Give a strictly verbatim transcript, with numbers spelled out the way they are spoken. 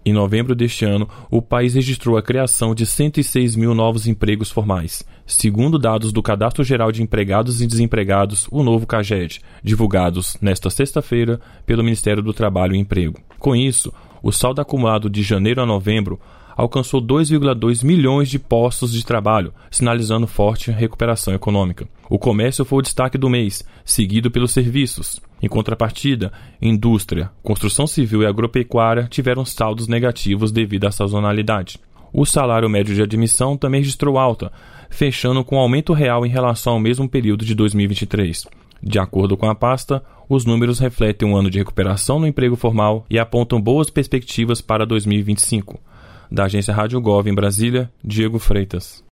Em novembro deste ano, o país registrou a criação de cento e seis mil novos empregos formais, segundo dados do Cadastro Geral de Empregados e Desempregados, o novo CAGED, divulgados nesta sexta-feira pelo Ministério do Trabalho e Emprego. Com isso, o saldo acumulado de janeiro a novembro alcançou dois vírgula dois milhões de postos de trabalho, sinalizando forte recuperação econômica. O comércio foi o destaque do mês, seguido pelos serviços. Em contrapartida, indústria, construção civil e agropecuária tiveram saldos negativos devido à sazonalidade. O salário médio de admissão também registrou alta, fechando com aumento real em relação ao mesmo período de dois mil e vinte e três. De acordo com a pasta, os números refletem um ano de recuperação no emprego formal e apontam boas perspectivas para dois mil e vinte e cinco. Da agência Rádio Gov em Brasília, Diego Freitas.